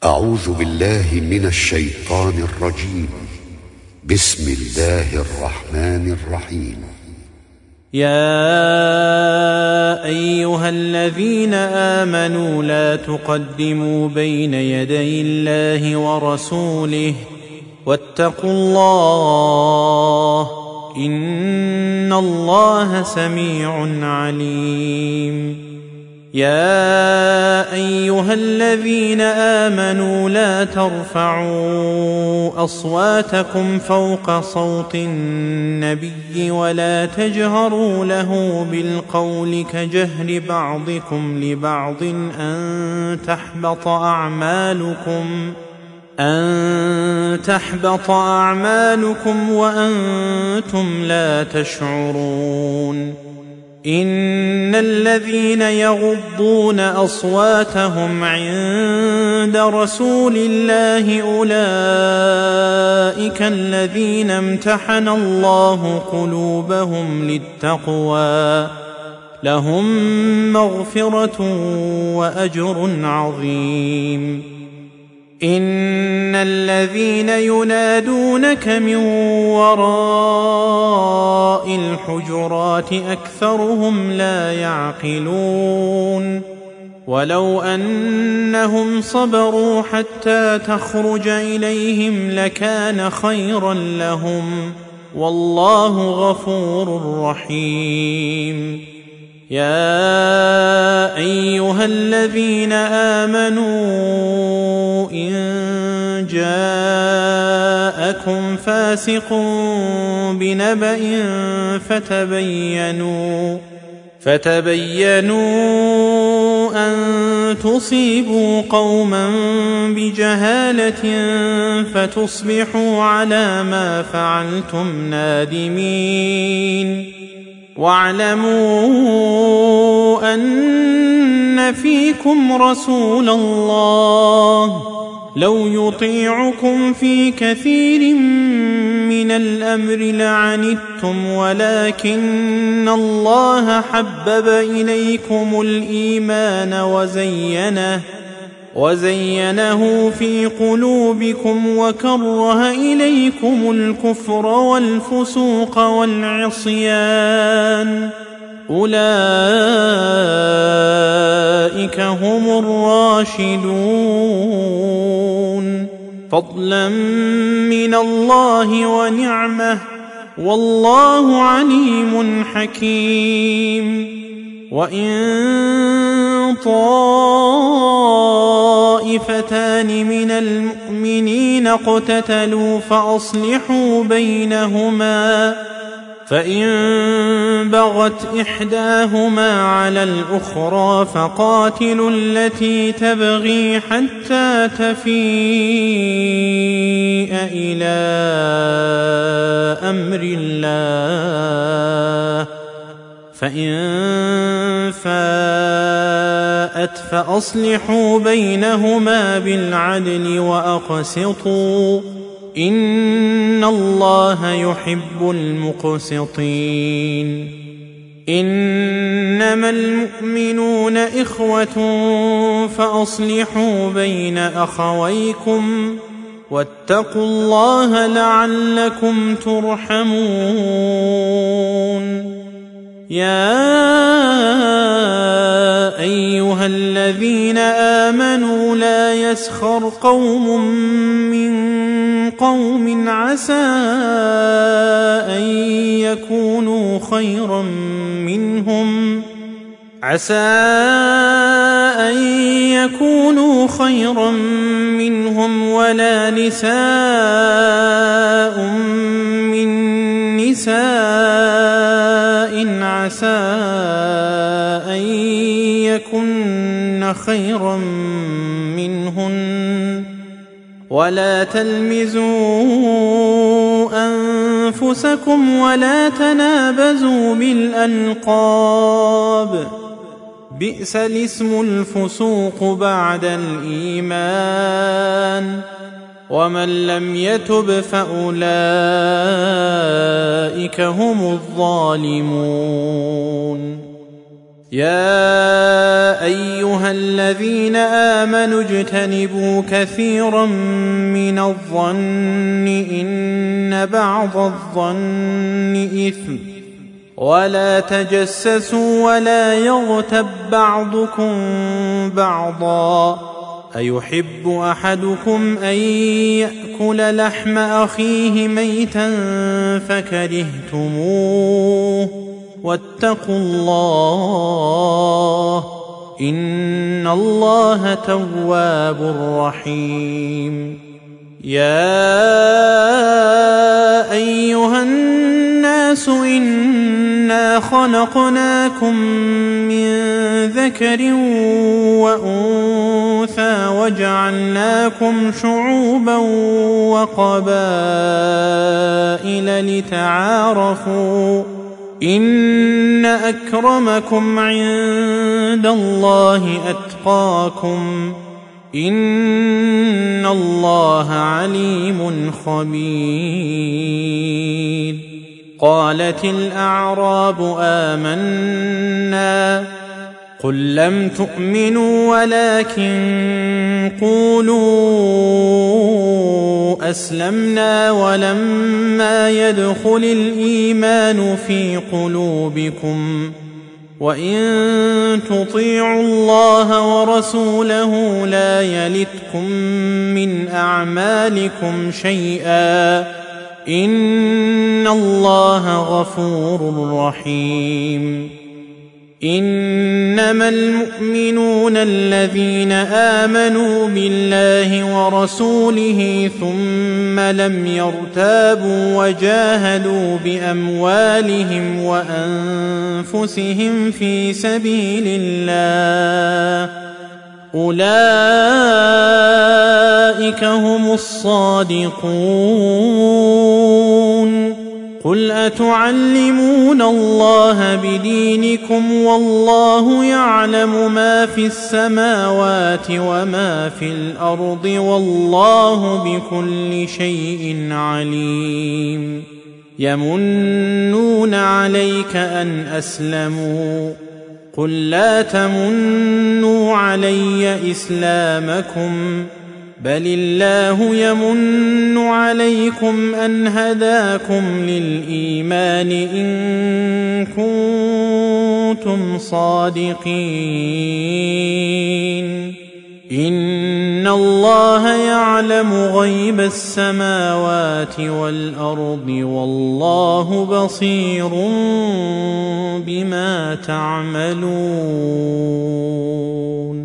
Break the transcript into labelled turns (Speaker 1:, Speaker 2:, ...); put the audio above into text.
Speaker 1: أعوذ بالله من الشيطان الرجيم. بسم الله الرحمن الرحيم.
Speaker 2: يا أيها الذين آمنوا لا تقدموا بين يدي الله ورسوله واتقوا الله إن الله سميع عليم. يا أيها الذين آمنوا لا ترفعوا أصواتكم فوق صوت النبي ولا تجهروا له بالقول كجهر بعضكم لبعض أن تحبط أعمالكم وأنتم لا تشعرون. إن الذين يغضون أصواتهم عند رسول الله أولئك الذين امتحن الله قلوبهم للتقوى لهم مغفرة وأجر عظيم. إن الذين ينادونك من وراء الحجرات أكثرهم لا يعقلون. ولو أنهم صبروا حتى تخرج إليهم لكان خيرا لهم والله غفور رحيم. يا أيها الذين آمنوا إن جاءكم فاسق بنبأ فتبينوا أن تصيبوا قوما بجهالة فتصبحوا على ما فعلتم نادمين. واعلموا أن فيكم رسول الله لو يطيعكم في كثير من الأمر لعنتم ولكن الله حبب إليكم الإيمان وزينه في قلوبكم وكره إليكم الكفر والفسوق والعصيان أولئك هم الراشدون فضلا من الله ونعمة والله عليم حكيم. وإن طائفتان من المؤمنين اقتتلوا فأصلحوا بينهما فإن بغت إحداهما على الأخرى فقاتلوا التي تبغي حتى تفيء إلى أمر الله فإن فاءت فأصلحوا بينهما بالعدل وأقسطوا إن الله يحب المقسطين. إنما المؤمنون إخوة فأصلحوا بين أخويكم واتقوا الله لعلكم ترحمون. يا أيها الذين آمنوا لا يسخر قوم من قوم عسى أن يكونوا خيرا منهم ولا نساء من نساء عسى أن يكن خيرا منهن ولا تلمزوا أنفسكم ولا تنابزوا بالألقاب بئس الاسم الفسوق بعد الإيمان ومن لم يتب فأولئك هم الظالمون. يا أيها الذين آمنوا اجتنبوا كثيرا من الظن إن بعض الظن إثم ولا تجسسوا ولا يغتب بعضكم بعضا أيحب أحدكم أن يأكل لحم أخيه ميتا فكرهتموه واتقوا الله إن الله تواب رحيم. يا أيها الناس إنا خلقناكم من ذكر وأنثى وجعلناكم شعوبا وقبائل لتعارفوا إن أكرمكم عند الله أتقاكم إن الله عليم خبير. قالت الأعراب آمنا قل لم تؤمنوا ولكن قولوا أسلمنا ولما يدخل الإيمان في قلوبكم وإن تطيعوا الله ورسوله لا يلتكم من أعمالكم شيئا إن الله غفور رحيم. إنما المؤمنون الذين آمنوا بالله ورسوله ثم لم يرتابوا وجاهدوا بأموالهم وأنفسهم في سبيل الله أولئك هم الصادقون. قل أتعلمون الله بدينكم والله يعلم ما في السماوات وما في الأرض والله بكل شيء عليم. يمنون عليك أن أسلموا قل لا تمنوا علي إسلامكم بل الله يمن عليكم أن هداكم للإيمان إن كنتم صادقين. إن الله يعلم غيب السماوات والأرض والله بصير بما تعملون.